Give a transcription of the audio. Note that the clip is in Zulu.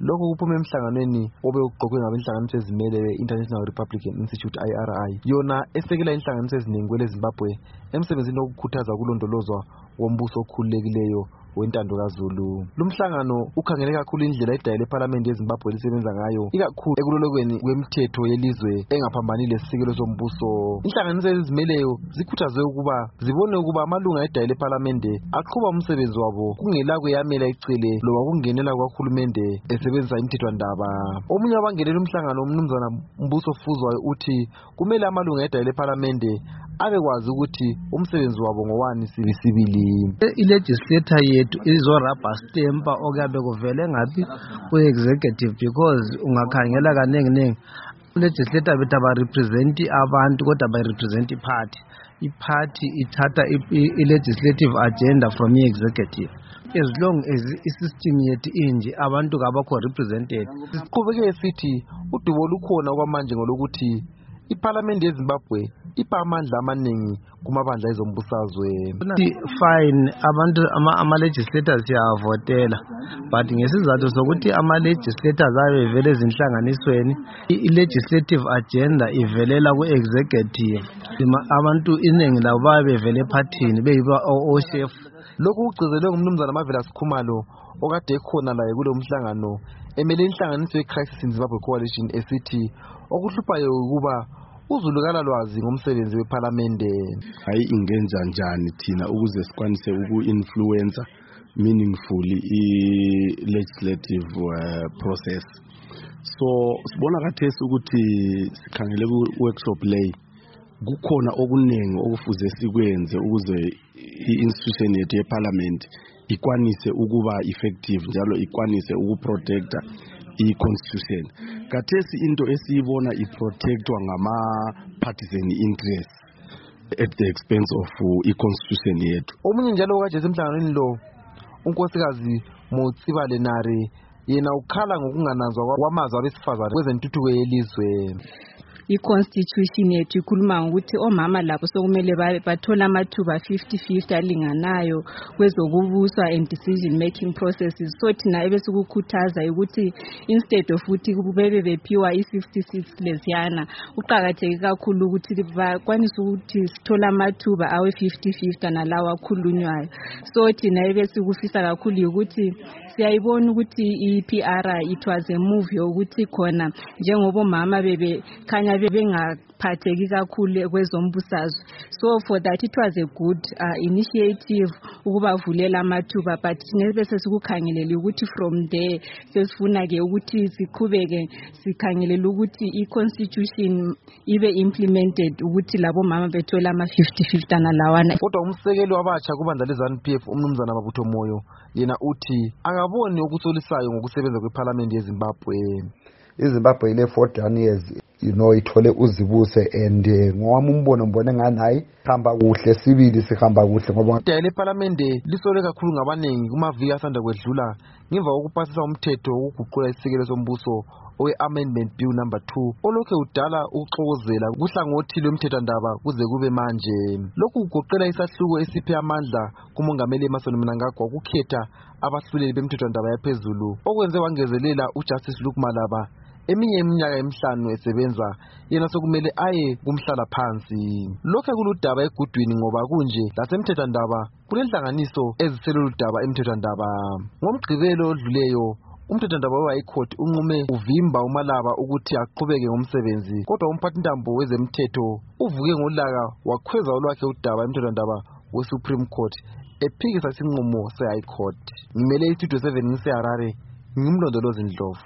lokho kuphume emhlanganweni obewuqoqwe ngabenhlanganiso ezimele International Republican Institute IRI, yona esekela inhlanganiso eziningi kwele Zimbabwe emsebenzini wokukhuthaza ukulondolozwa wombuso okhululekileyo wentando kaZulu. Lumhlangano ukhangele kakhulu indlela idaya leParliament yeZimbabwe lisebenza ngayo, ikakhulu ekulolokweni kwemithetho yelizwe engaphambani lesikelo sombuso. Inhlanganiso ezimeleyo zikhuthazwe ukuba zibone ukuba amalunga edaya leParliament aqhuba umsebenzi wabo kungela kuyamela icele loba kungenela kwakhulumende esebenzisa imithethwandaba. Omunye wabangenela umhlangano umnumzana Mbuso Fuzwayo uthi kumele amalunga edaya leParliament abekwazi ukuthi umsebenzi wabo ngowani sibisibili. I-legislator yethu izorubber stamp okuyabe kuvele ngapi ku-executive, because ungakhangela kanenginengi legislator bethu abarepresenti abantu kodwa barepresent i-party. I-party ithatha i-legislative agenda from i-executive. As long as i-system yethu inje abantu kabakho represented. Siqhubeke sithi udubo lukhona okwamanje ngolokuthi iParliament yeZimbabwe ipha amandla amaningi kumabandla ezombusazwe. Fine, abantu ama-legislators siyavotela, but ngesizathu sokuthi ama-legislators ayevele ezinhlanganisweni, i-legislative agenda ivelela ku-executive. Abantu iningi labo bayebevele ephathini beyiba o-chef. Lokhu kugcizelwe ngumnumzana Marvelous Khumalo okade ekhona laye kulo mhlangano emele inhlanganiso ye-Crisis in Zimbabwe Coalition esithi okuhluphayo ukuba uzulukala lwazi ngomsebenzi weParliament. Hayi ingenza njani thina ukuze sikwanise uku-influence meaningfully i-legislative process. So sibona kathesi ukuthi sikhangele ku-workshop lay kukhona okuningi okufuze sikwenze ukuze i-institution yethu yeParliament ikwanise ukuba effective njalo ikwanise ukuprotecta i-constitution. Kathesi into esiyibona iprotectwa ngama-partisan interests at the expense of i-constitution yethu. Omunye njalo kaje semhlanganweni lo unkosikazi Motsibale Nare yena ukhala ngokungananzwa kwamazwi abesifazane kwezentuthuko yelizwe. I-constitution yethu ikhuluma ukuthi omama lapho sokumele bathola amathuba 50-50 alinganayo kwezokubuswa and decision making processes. So thina ebesikukhuthaza ukuthi instead of ukuthi kubebe bephiwa i-66 leziyana, uqhakatheke kakhulu ukuthi bakwanise ukuthi sithola amathuba awe 50-50 nalawa akhulunywayo. So thina ebesikufisa kakhulu ukuthi siyayibona ukuthi i-PR it was a move yokuthi khona njengoba omama bebekhanya bengaphatheki kakhulu kwezombusazwe. So for that it was a good initiative ukubavulela amathuba, but bese sikukhangelele ukuthi from there sesifuna ke ukuthi siqhubeke sikhangelele ukuthi i-constitution ibe implemented ukuthi labo mama bethola ama 50-50 nalawana. Kodwa umsekeli wabatsha kubandla leZANU-PF umnumzana Mabutho Moyo yena uthi akaboni okusolisayo ngokusebenza kweParliament yeZimbabwe. iZimbabwe ile 41 years ithole uzibuse and ngowami umbono mbone ngani hayi hamba kuhle sibili sihamba kuhle ngoba idaya leParliament lisole kakhulu ngabaningi kumaviki asanda kwedlula ngemva kokupasisa umthetho wokuguqula isikelo sombuso owe-Amendment Bill number 2 olokhe udala ukuxokozela kuhlangothi lomthethwandaba kuze kube manje. Lokhu kugoqela isahluko esiphe amandla kumongameli Emmerson Mnangagwa ukukhetha abahluleli bemthethwandaba yaphezulu okwenze wangezelela uJustice Luke Malaba eminye iminyaka emihlanu esebenza yena sokumele aye kumhlala phansi. Lokho kuludaba egudwini ngoba kunje lasemthethwandaba kunenhlanganiso eziseloludaba emthethwandaba. Ngomgqibelo odluleyo umthethwandaba we-High Court unqume uvimba uMalaba ukuthi aqhubeke ngomsebenzi, kodwa umphathintambo wezemthetho uvuke ngolaka wakhweza olwakhe udaba emthethwandaba we-Supreme Court ephikisa isinqumo se-High Court. Ngimele iStudio 7 ngiseHarare, ngimlondolozi Ndlovu.